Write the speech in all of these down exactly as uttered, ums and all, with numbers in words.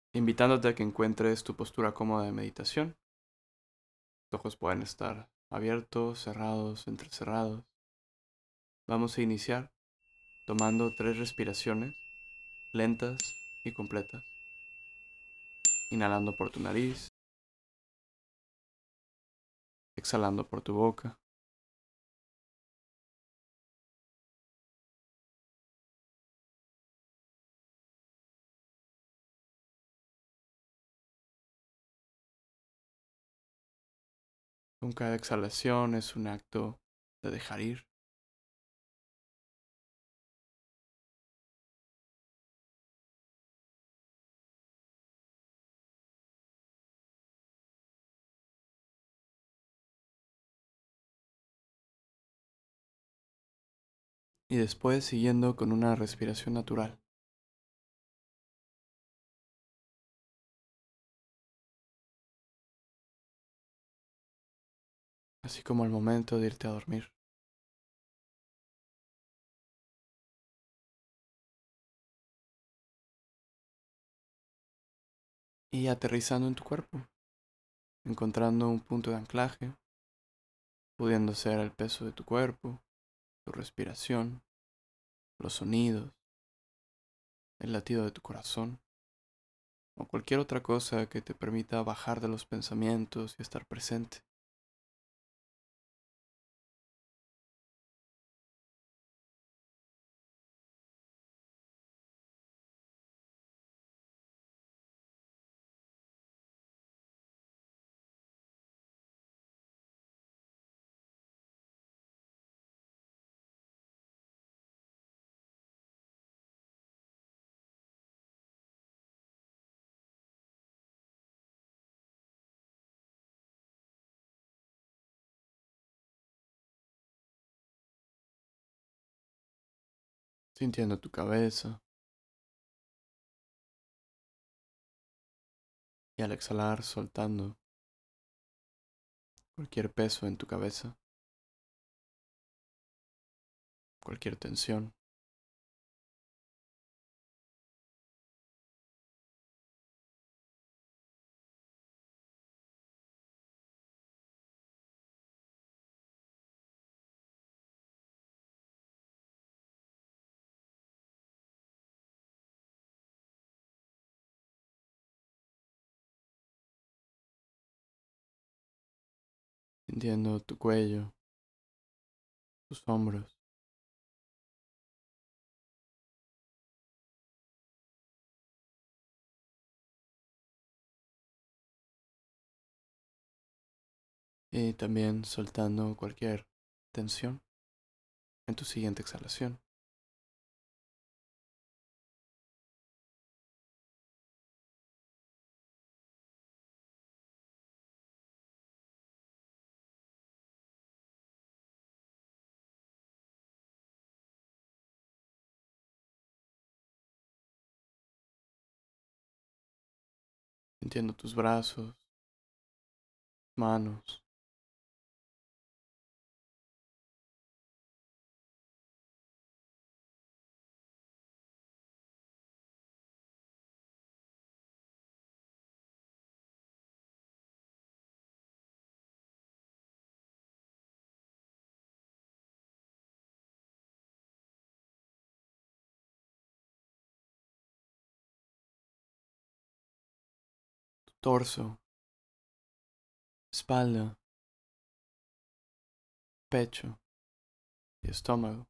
invitándote a que encuentres tu postura cómoda de meditación. Los ojos pueden estar abiertos, cerrados, entrecerrados. Vamos a iniciar tomando tres respiraciones lentas y completas. Inhalando por tu nariz, exhalando por tu boca. Con cada exhalación es un acto de dejar ir. Y después siguiendo con una respiración natural. Así como al momento de irte a dormir. Y aterrizando en tu cuerpo, encontrando un punto de anclaje, pudiendo ser el peso de tu cuerpo, tu respiración, los sonidos, el latido de tu corazón, o cualquier otra cosa que te permita bajar de los pensamientos y estar presente. Sintiendo tu cabeza y al exhalar soltando cualquier peso en tu cabeza, cualquier tensión. Sintiendo tu cuello, tus hombros, y también soltando cualquier tensión en tu siguiente exhalación. Sintiendo tus brazos, manos, tu torso, espalda, pecho y estómago.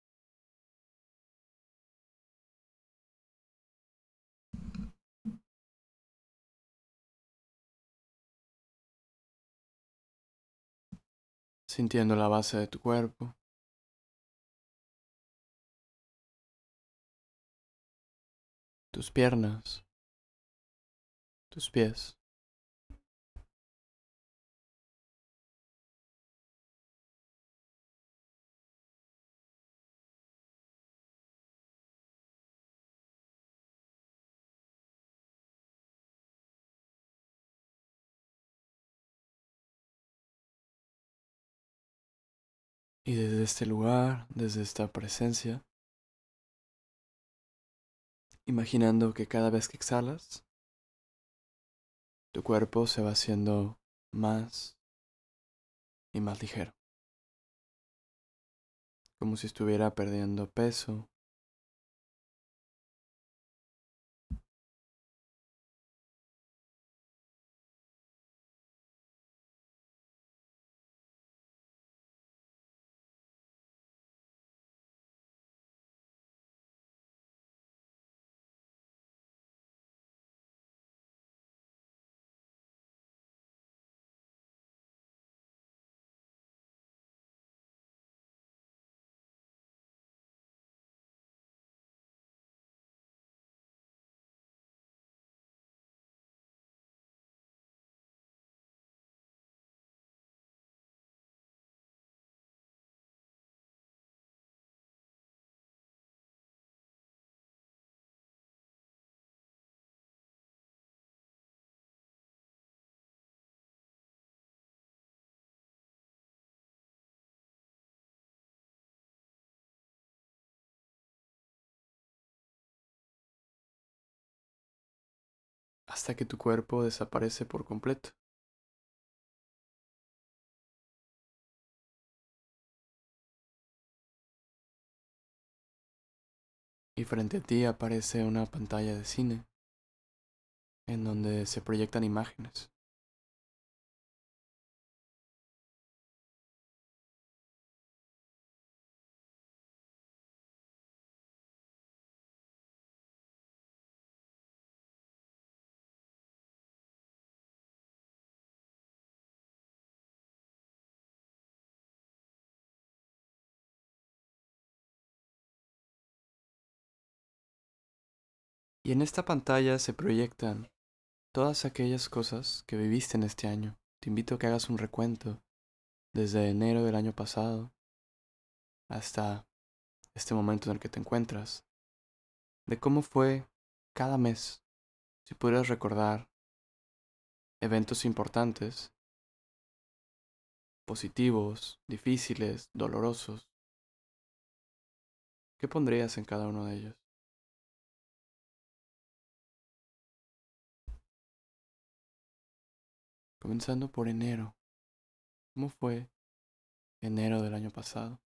Sintiendo la base de tu cuerpo, tus piernas, tus pies. Y desde este lugar, desde esta presencia, imaginando que cada vez que exhalas, Tu cuerpo se va haciendo más y más ligero, como si estuviera perdiendo peso. Hasta que tu cuerpo desaparece por completo. Y frente a ti aparece una pantalla de cine en donde se proyectan imágenes. Y en esta pantalla se proyectan todas aquellas cosas que viviste en este año. Te invito a que hagas un recuento desde enero del año pasado hasta este momento en el que te encuentras, de cómo fue cada mes. Si pudieras recordar eventos importantes, positivos, difíciles, dolorosos, ¿qué pondrías en cada uno de ellos? Comenzando por enero. ¿Cómo fue enero del año pasado?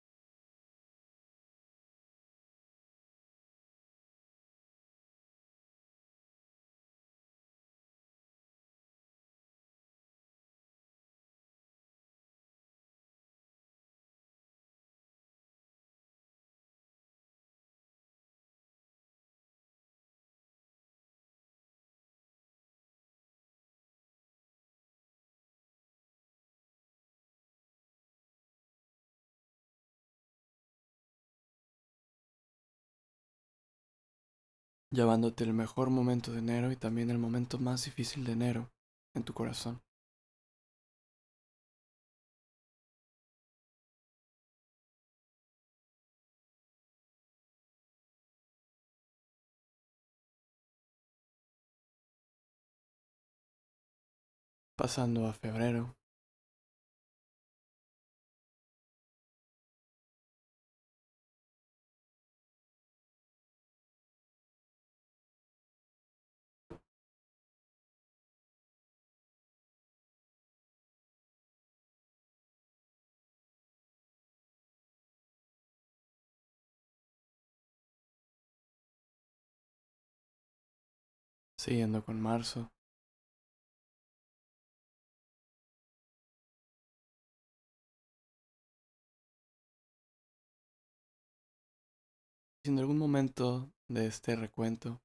Llevándote el mejor momento de enero y también el momento más difícil de enero en tu corazón. Pasando a febrero. Siguiendo con marzo. Si en algún momento de este recuento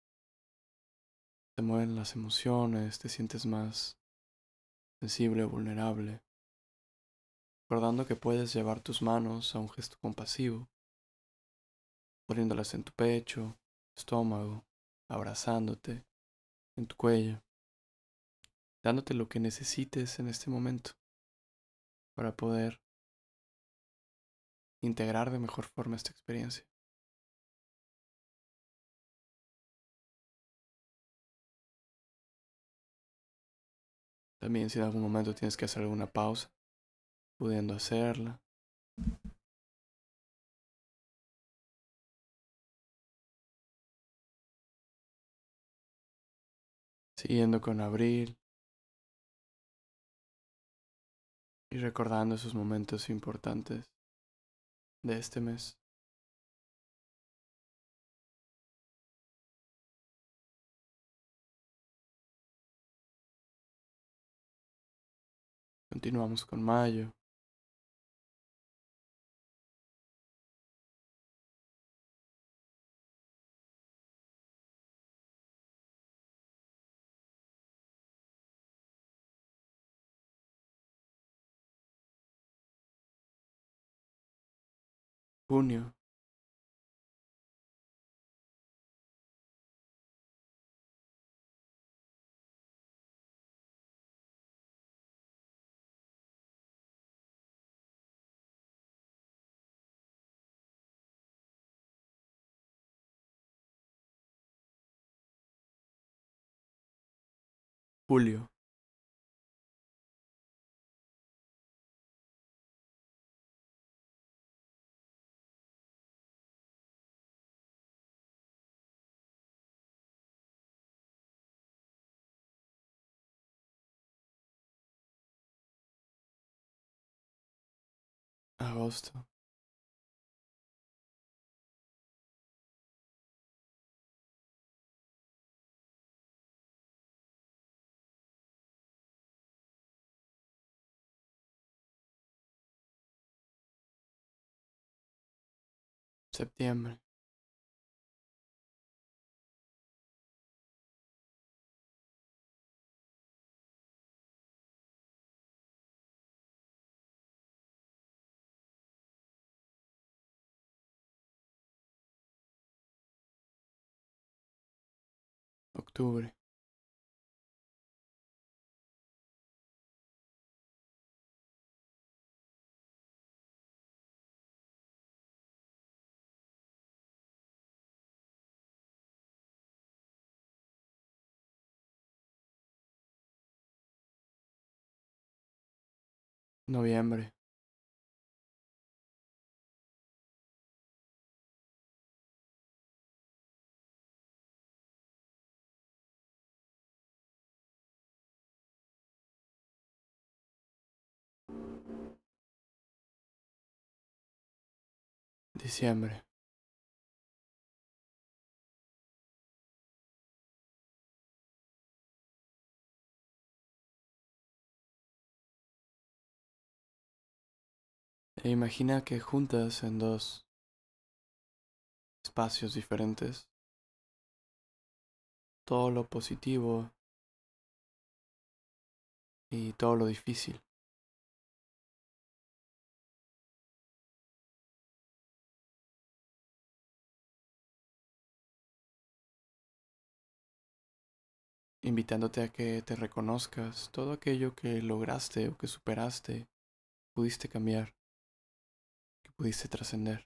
te mueven las emociones, te sientes más sensible o vulnerable, recordando que puedes llevar tus manos a un gesto compasivo, poniéndolas en tu pecho, estómago, abrazándote, en tu cuello, dándote lo que necesites en este momento para poder integrar de mejor forma esta experiencia. También si en algún momento tienes que hacer alguna pausa, pudiendo hacerla. Siguiendo con abril y recordando esos momentos importantes de este mes. Continuamos con mayo, junio, julio, agosto, septiembre, octubre, noviembre, diciembre. E imagina que juntas en dos espacios diferentes todo lo positivo y todo lo difícil, invitándote a que te reconozcas todo aquello que lograste o que superaste, pudiste cambiar, que pudiste trascender.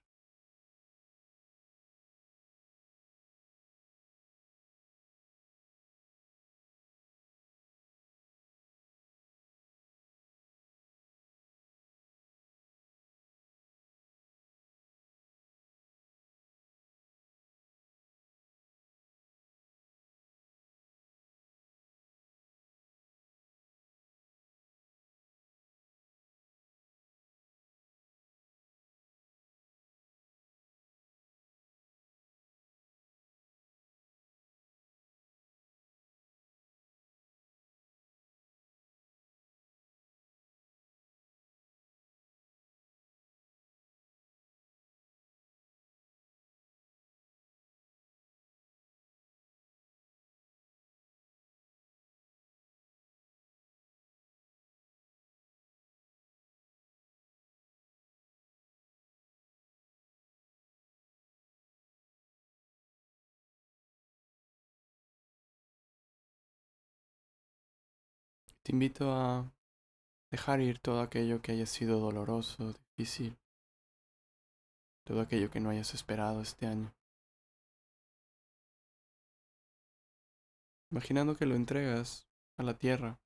Te invito a dejar ir todo aquello que haya sido doloroso, difícil, todo aquello que no hayas esperado este año. Imaginando que lo entregas a la tierra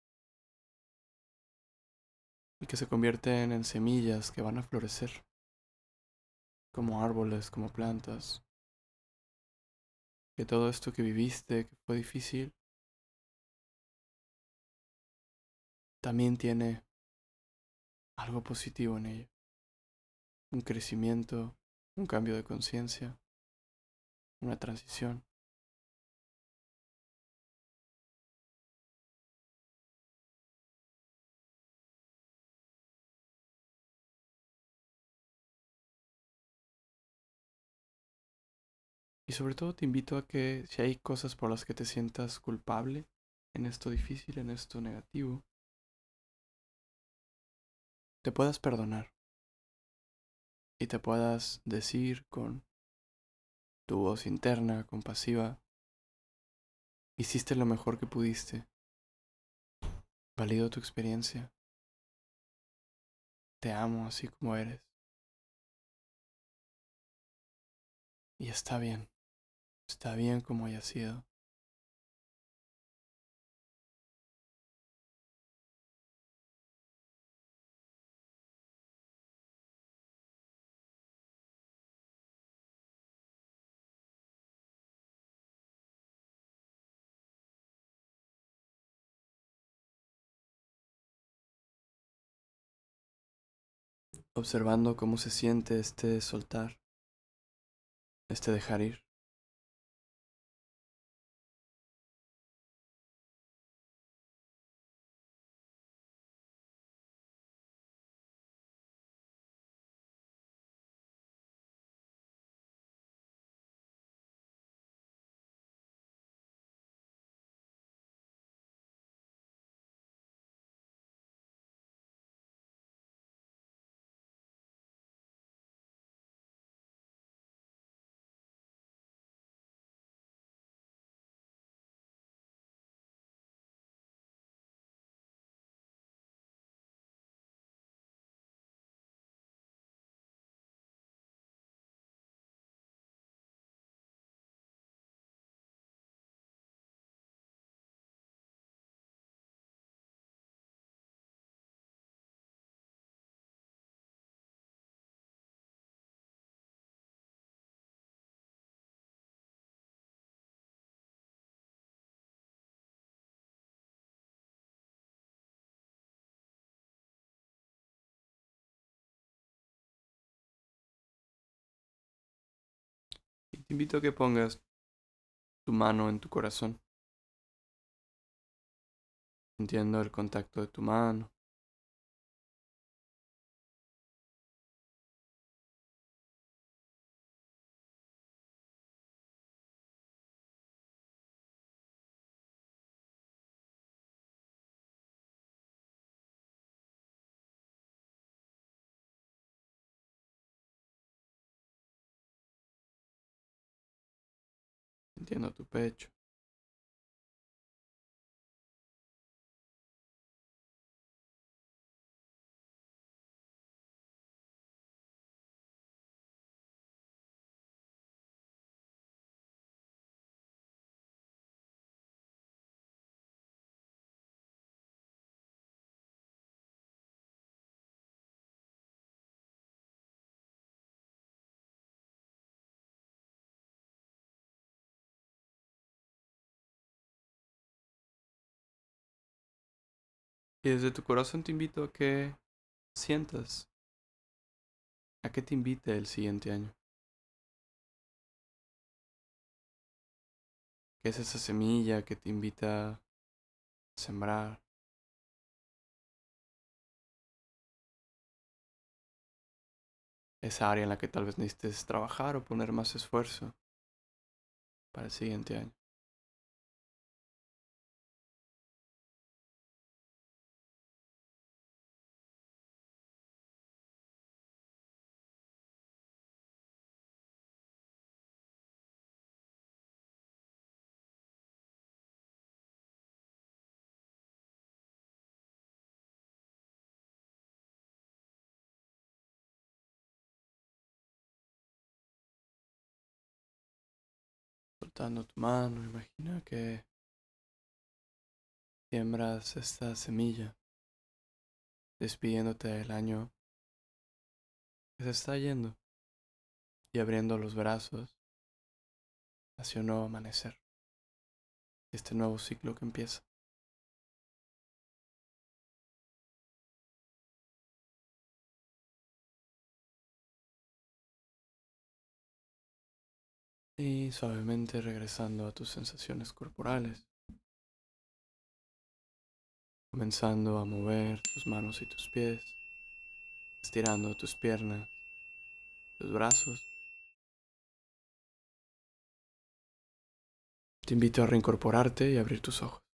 y que se convierten en semillas que van a florecer, como árboles, como plantas, que todo esto que viviste, que fue difícil, también tiene algo positivo en ella. Un crecimiento, un cambio de conciencia, una transición. Y sobre todo te invito a que si hay cosas por las que te sientas culpable en esto difícil, en esto negativo, te puedas perdonar y te puedas decir con tu voz interna, compasiva, hiciste lo mejor que pudiste, valido tu experiencia, te amo así como eres y está bien, está bien como haya sido. Observando cómo se siente este soltar, este dejar ir. Y te invito a que pongas tu mano en tu corazón, sintiendo el contacto de tu mano, sintiendo tu pecho. Y desde tu corazón te invito a que sientas a qué te invite el siguiente año. ¿Qué es esa semilla que te invita a sembrar? Esa área en la que tal vez necesites trabajar o poner más esfuerzo para el siguiente año. Soltando tu mano, imagina que siembras esta semilla, despidiéndote del año que se está yendo y abriendo los brazos hacia un nuevo amanecer, este nuevo ciclo que empieza. Y suavemente regresando a tus sensaciones corporales, comenzando a mover tus manos y tus pies, estirando tus piernas, tus brazos. Te invito a reincorporarte y abrir tus ojos.